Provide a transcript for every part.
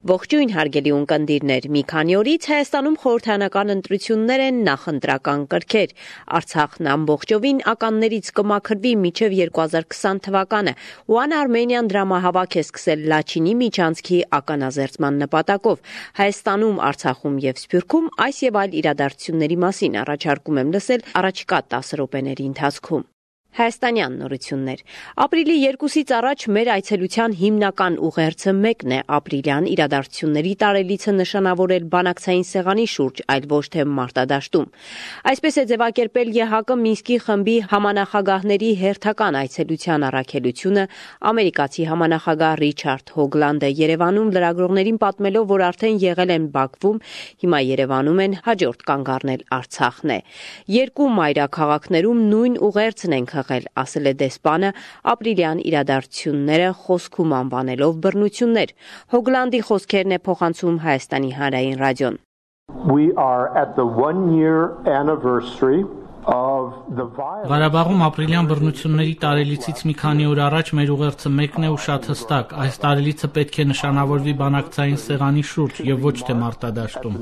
Ողջույն հարգելի ունկնդիրներ, մի քանի օրից Հայաստանում խորհրդարանական ընտրություններ են, նախընտրական կրքեր։ Արցախն ամբողջովին ականներից կմաքրվի մինչև 2020 թվականը։ One Armenian դրամահավաք է սկսել Լաչինի միջանցքի ականազերծման նպատակով։ Հայաստանում, Արցախում եւ Սփյուռքում այս եւ այլ իրադարձությունների մասին առաջարկում եմ լսել առաջիկա 10 րոպեների ընթացքում։ Հայաստանյան նորություններ։ Ապրիլի 2-ից առաջ մեր այցելության հիմնական ուղերձը մեկն է՝ ապրիլյան իրադարձությունների տարելիցը նշանավորել բանակցային սեղանի շուրջ, այլ ոչ թե մարտադաշտում։ Այսպես է ձևակերպել ԵՀԿ Մինսկի խմբի համանախագահների հերթական այցելության առաքելությունը ամերիկացի համանախագահ Ռիչարդ Հոգլանդը Երևանում լրագրողներին պատմելով, որ արդեն եղել են Բաքվում, հիմա Երևանում են, հաջորդ կանգ առնել Արցախն է։ Երկու մայրաքաղաքներում նույն ուղերձն ենք ասել է դեսպանը ապրիլյան իրադարձությունները խոսքում անվանելով բռնություններ։ Հոգլանդի խոսքերն է փոխանցում Հայաստանի հանրային ռադիոն։ We are at the 1-year anniversary of the Ղարաբաղում ապրիլյան բռնությունների տարելիցից մի քանի օր առաջ մեր ուղերձը մեկն է ու շատ հստակ։ Այս տարելիցը պետք է նշանավորվի բանակցային սեղանի շուրջ եւ ոչ թե մարտադաշտում։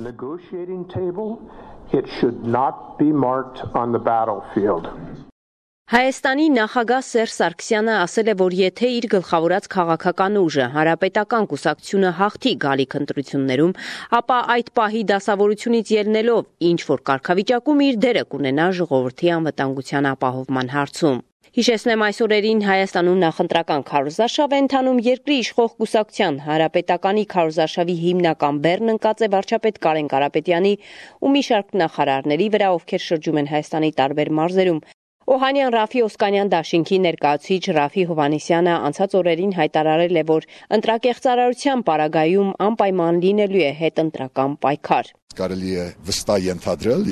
It should not be marked on the battlefield. Հայաստանի նախագահ Սերժ Սարգսյանը ասել է, որ եթե իր գլխավորած քաղաքական ուժը Հանրապետական կուսակցությունը հաղթի գալիք ընտրություններում, ապա այդ պահի դասավորությունից ելնելով ինչ որ կարգավիճակում իր դերը կունենա ժողովրդի անվտանգության ապահովման հարցում։ Հիշեցնեմ, այս օրերին Հայաստանում նախընտրական քարոզարշավ է ընթանում երկրի իշխող կուսակցության Հանրապետականի քարոզարշավի հիմնական բեռն ընկած է վարչապետ Կարեն Կարապետյանի ու մի շարք նախարարների վրա, ովքեր շրջում են Հայաստանի տարբեր մարզերում։ Օհանյան Ռաֆի Օսկանյան դաշինքի ներկայացուցիչ Ռաֆի Հովհաննիսյանը անցած օրերին հայտարարել է, որ ընտրակեղծարարության պարագայում անպայման լինելու է հետընտրական պայքար։ Կարելի է վստահ ենթադրել,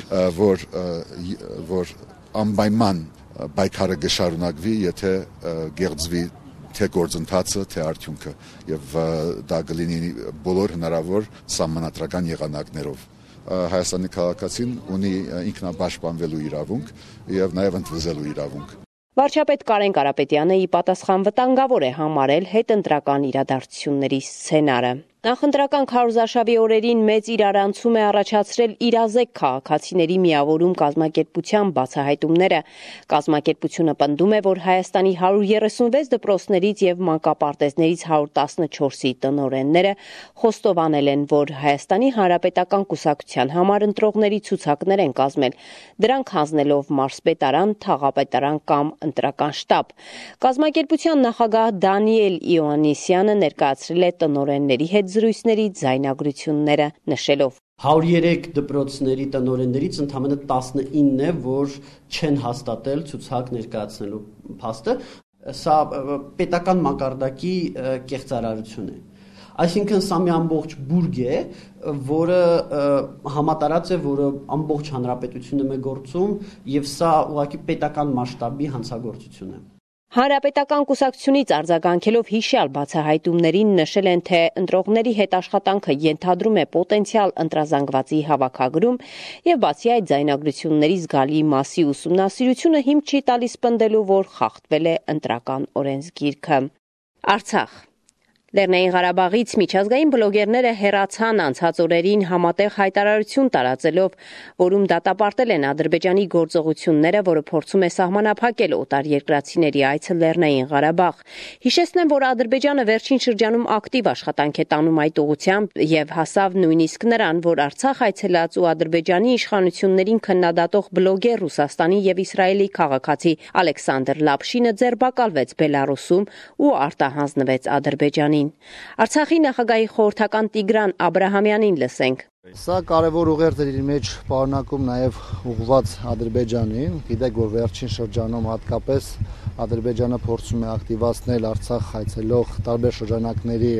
որ անպայման պայքարը կշարունակվի, եթե գեղձվի թե գործընթացը, թե արդյունքը, եւ դա կլինի բոլոր հնարավոր սահմանադրական եղանակներով։ Հայաստանի քաղաքացին ունի ինքնապաշտպանվելու իրավունք եւ նաեւ ընդվզելու իրավունք։ Վարչապետ Կարեն Կարապետյանը ի պատասխան վտանգավոր է համարել հետընտրական իրադարձությունների սցենարը։ Նախընտրական քարոզարշավի օրերին մեծ իրարանցում է առաջացրել իրազեկ քաղաքացիների միավորում կազմակերպության բացահայտումները։ Կազմակերպությունը պնդում է, որ Հայաստանի 136 դպրոցներից եւ մանկապարտեզներից 114-ի տնօրենները խոստովանել են, որ Հայաստանի Հանրապետական կուսակցության համար ընտրողների ցուցակներ են կազմել, դրանք հանձնելով մարզպետարան, թաղապետարան կամ ընտրական շտաբ։ Կազմակերպության նախագահ Դանիել Իոաննիսյանը ներկայացրել է տնօրենների հետ զրույցների ձայնագրությունները նշելով. 103 դպրոցների տնօրեններից ընդամենը 19-ն է, որ չեն հաստատել ցուցակ ներկայացնելու փաստը, սա պետական մակարդակի կեղծարարություն է։ Այսինքն սա մի ամբողջ բուրգ է, որը համատարած է, որը ամբողջ հանրապետությունում է գործում, եւ սա ուղղակի պետական մասշտաբի հանցագործություն է։ Հանրապետական կուսակցությունից արձագանքելով հիշյալ բացահայտումներին նշել են, թե ընտրողների հետ աշխատանքը ենթադրում է պոտենցիալ ընտրազանգվածի հավաքագրում եւ բացի այդ ձայնագրությունների զգալի մասի ուսումնասիրությունը հիմք չի տալիս պնդելու, որ խախտվել է ընտրական օրենսգիրքը։ Արցախ Լեռնային Ղարաբաղից միջազգային բլոգերները հեռացան անցած օրերին համատեղ հայտարարություն տարածելով, որում դատապարտել են Ադրբեջանի գործողությունները, որը փորձում է սահմանափակել օտարերկրացիների այցը Լեռնային Ղարաբաղ։ Հիշեցնեմ, որ Ադրբեջանը վերջին շրջանում ակտիվ աշխատանք է տանում այդ ուղղությամբ եւ հասավ նույնիսկ նրան, որ Արցախ այցելած ու Ադրբեջանի իշխանություններին քննադատող բլոգեր Ռուսաստանի եւ Իսրայելի քաղաքացի Ալեքսանդր Լապշինը ձերբակալվեց Բելարուսում ու արտահանձնվեց Ադրբեջանին։ Արցախի նախագահի խորհրդական Տիգրան Աբրահամյանին լսենք։ Սա կարևոր ուղերձ էր իր մեջ պարունակում նաև ուղղված Ադրբեջանին։ Գիտեք, որ վերջին շրջանում հատկապես Ադրբեջանը փորձում է ակտիվացնել Արցախ այցելող տարբեր շրջանակների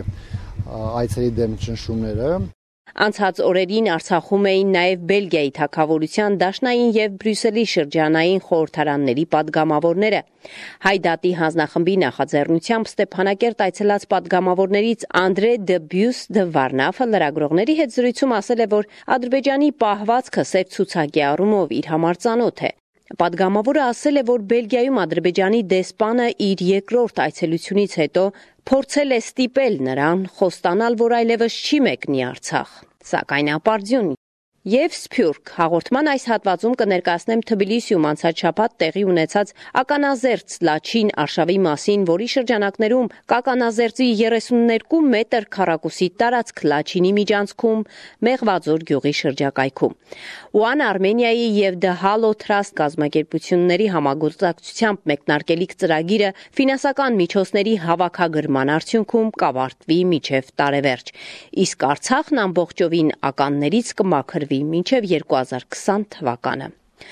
այցերի դեմ ճնշումները։ Անցած օրերին Արցախում էին նաև Բելգիայի թագավորության դաշնային եւ Բրյուսելի շրջանային խորհրդարանների падգամավորները։ Հայդատի հանձնախմբի նախաձեռնությամբ Ստեփանակերտ այցելած падգամավորներից Անդրե դը Բյուս դը Վարնաֆը լրագրողների հետ զրույցում ասել է, որ Ադրբեջանի պահվածքը սև ցուցակի առումով իր համար ծանոթ է։ Պատգամավորը ասել է, որ Բելգիայում Ադրբեջանի դեսպանը իր երկրորդ այցելությունից հետո փորձել է ստիպել նրան խոստանալ, որ այլևս չի մեկնի Արցախ, սակայն ապարդյուն։ Եվ Սփյուռք հաղորդման այս հատվածում կներկայացնեմ Թբիլիսիում անցած շաբաթ տեղի ունեցած ականազերծ Լաչին արշավի մասին, որի շրջանակներում կականազերծի 32 մետր քառակուսի տարածք Լաչինի միջանցքում Մեղվաձոր գյուղի շրջակայքում։ One Armenia-ի եւ The Halo Trust կազմակերպությունների համագործակցությամբ մեկնարկելիք ծրագիրը ֆինանսական միջոցների հավաքագրման արդյունքում կավարտվի մինչև տարեվերջ, իսկ Արցախն ամբողջովին ականներից կմաքրվի մինչև 2020 թվականը։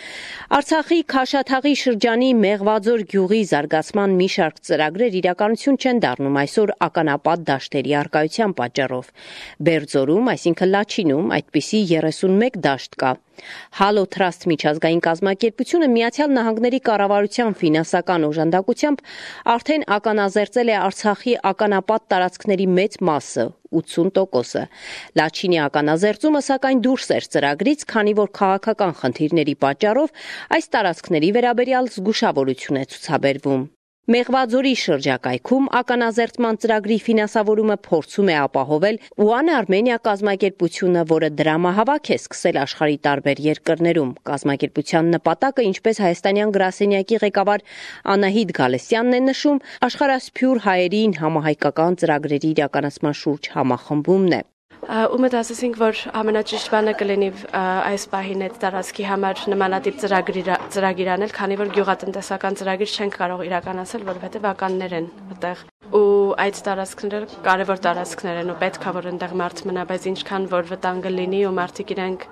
Արցախի Քաշաթաղի շրջանի Մեղվաձոր գյուղի զարգացման մի շարք ծրագրեր իրականություն չեն դառնում այսօր ականապատ դաշտերի առկայության պատճառով։ Բերձորում, այսինքն Լաչինում, այդպիսի 31 դաշտ կա։ Halo Trust միջազգային կազմակերպությունը Միացյալ Նահանգների կառավարության ֆինանսական օժանդակությամբ արդեն ականազերծել է Արցախի ականապատ տարածքների մեծ մասը, 80%-ը։ Լաչինի ականազերծումը սակայն դուրս էր ծրագրից, քանի որ քաղաքական խնդիրների պատճառով այս տարածքների վերաբերյալ զգուշավորություն է ցուցաբերվում։ Մեղվաձորի շրջակայքում ականազերծման ծրագրի ֆինանսավորումը փորձում է ապահովել One Armenia կազմակերպությունը, որը դրամահավաք է սկսել աշխարհի տարբեր երկրներում։ Կազմակերպության նպատակը, ինչպես հայաստանյան գրասենյակի ղեկավար Անահիտ Գալստյանն է նշում, աշխարհասփյուռ հայերին համահայկական ծրագրերի իրականացման շուրջ համախմբումն է։ Ու մտածեցինք, որ ամենաճիշտ բանը կլինի այս պահին այդ տարածքի համար նմանատիպ ծրագիր անել, քանի որ գյուղատնտեսական ծրագիր չենք կարող իրականացնել, որովհետև ականներ են այդտեղ։ Ու այդ տարածքները կարևոր տարածքներ են ու պետք է որ այնտեղ մարդ մնա, բայց ինչքան որ վտանգը լինի ու մարդիկ իրենք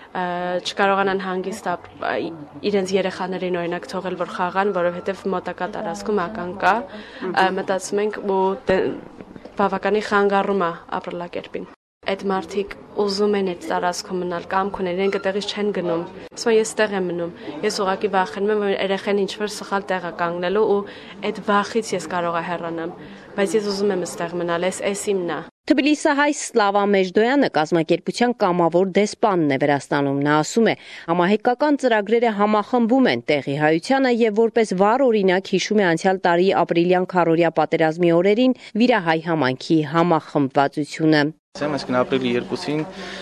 չկարողանան հանգիստ իրենց երեխաներին օրինակ թողել որ խաղան, որովհետև մոտակա տարածքում ական կա, մտածում ենք ու բավականի խանգարում է ապրելակերպին։ Այդ մարդիկ ուզում են այդ տարածքում մնալ, կամք ունեն, իրենք այդտեղից չեն գնում։ Ասում ես տեղ եմ մնում։ Ես ուղղակի վախենում եմ, որ երեխեն ինչ-որ սխալ տեղ է կանգնելու ու այդ վախից ես կարող եմ հեռանամ, բայց ես ուզում եմ այստեղ մնալ, էս իմն է։ Թբիլիսահայ Սլավա Մեժդոյանը կազմակերպության կամավոր դեսպանն է Վրաստանում։ Նա ասում է, համահայկական ծրագրերը համախմբում են տեղի հայությանը եւ որպես վառ օրինակ հիշում է անցյալ տարի ապրիլյան քառօրյա պատերազմի օրերին վիրահայ համայնքի համախմբվածությունը։ Այսինքն ապրիլի 2-ին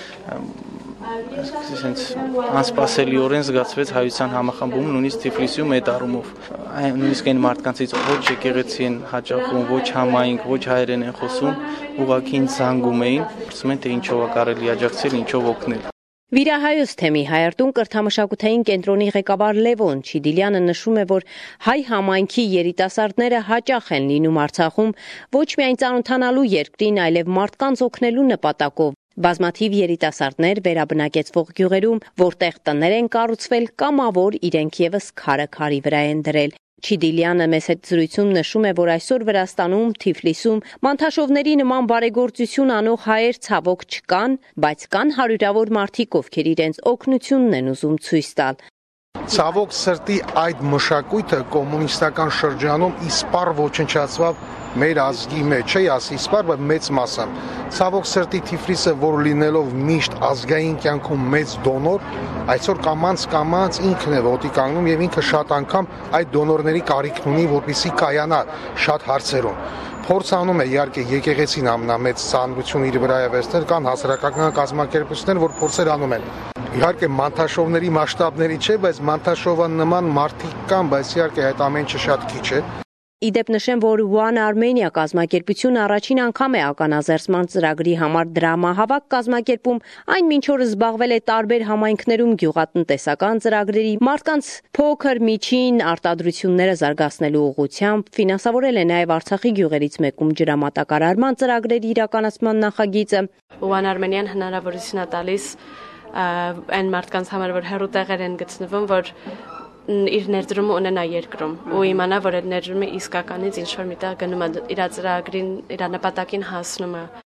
այսինքն անսպասելիորեն զգացվեց հայության համախմբումը նույնիսկ Թիֆլիսիում այդ առումով նույնիսկ այն մարդկանցից ոչ եկեղեցի են հաճախում, ոչ համայնք, ոչ հայերեն են խոսում, ուղղակի ինձ զանգում էին, ասում են թե ինչով է կարելի աջակցել, ինչով օգնել։ Վիրահայոց թեմի հայարտուն կրթամշակութային կենտրոնի ղեկավար Լևոն Չիդիլյանը նշում է, որ հայ համայնքի երիտասարդները հաճախ են լինում Արցախում ոչ միայն ծանոթանալու երկրին, այլև մարդկանց օգնելու նպատակով։ Բազմաթիվ երիտասարդներ վերաբնակեցվող գյուղերում, որտեղ տներ են կառուցվել, կամավոր իրենք եւս քարը քարի վրա են դրել։ Չիդիլյանը մեծ հետ զրույցում նշում է, որ այսօր Վրաստանում, Թիֆլիսում մանթաշովների նման բարեգործություն անող հայեր ցավոք չկան, բայց կան հարյուրավոր մարդիկ, ովքեր իրենց օգնությունն են ուզում ցույց տալ։ Ցավոք սրտի այդ մշակույթը կոմունիստական շրջանում իսպառ ոչնչացավ մեր ազգի մեջ, չի ասի իսպառ, բայց մեծ մասը։ Ցավոք սրտի Թիֆլիսը, որ լինելով միշտ ազգային կյանքում մեծ դոնոր, այսօր կամած ինքն է ոտի կանգնում եւ ինքը շատ անգամ այդ դոնորների կարիքն ունի, որպեսզի կայանա շատ հարցերում։ Փորձ անում է իհարկե եկեղեցին ամենամեծ ծանրություն իր վրա է վերցնել, կան հասարակական կազմակերպություններ, որ փորձեր անում են։ Իհարկե մանթաշովների մասշտաբների չէ, բայց մանթաշովը նման մարդիկ կան, բայց իհարկե այդ ամեն ինչը շատ քիչ է։ Իդեպ նշեմ, որ One Armenia կազմակերպությունը առաջին անգամ է ականազերծման ծրագրի համար դրամահավաք կազմակերպում, այն մինչ օրս զբաղվել է տարբեր համայնքներում գյուղատնտեսական ծրագրերի, մարդկանց փոքր միջին արտադրությունները զարգացնելու ուղղությամբ, ֆինանսավորել է նաև Արցախի գյուղերից մեկում ջրամատակարարման ծրագրերի իրականացման նախագիծը։ One Armenian հնարավորություն է տալիս այն մարդկանց համար, որ հեռու տեղեր են գտնվում, որ իր ներդրումը ունենա երկրում ու իմանա, որ այդ ներդրումը իսկականից ինչ-որ միտեղ գնում է իր ծրագրին, իր նպատակին հասնում է։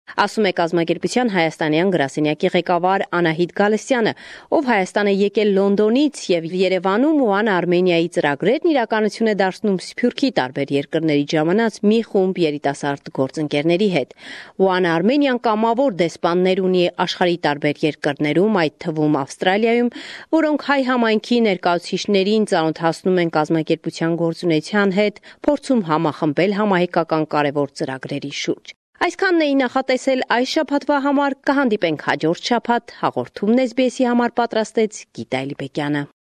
Ասում է կազմակերպության հայաստանյան գրասենյակի ղեկավար Անահիտ Գալստյանը, ով Հայաստան է եկել Լոնդոնից եւ Երևանում One Armenia-ի ծրագրերն իրականություն է դարձնում Սփյուռքի տարբեր երկրների ժամանած մի խումբ երիտասարդ գործընկերների հետ։ One Armenia-ն կամավոր դեսպաններ ունի աշխարհի տարբեր երկրներում, այդ թվում Ավստրալիայում, որոնք հայ համայնքի ներկայացուցիչներին ծանոթացնում են կազմակերպության գործունեության հետ, փորձում համախմբել համահայկական կարևոր ծրագրերի շուրջ։ Այսքանն էի նախատեսել այս շաբաթվա համար, կհանդիպենք հաջորդ շաբաթ, հաղորդումն SBS-ի համար պատրաստեց Գիտա Էլիբեկյանը։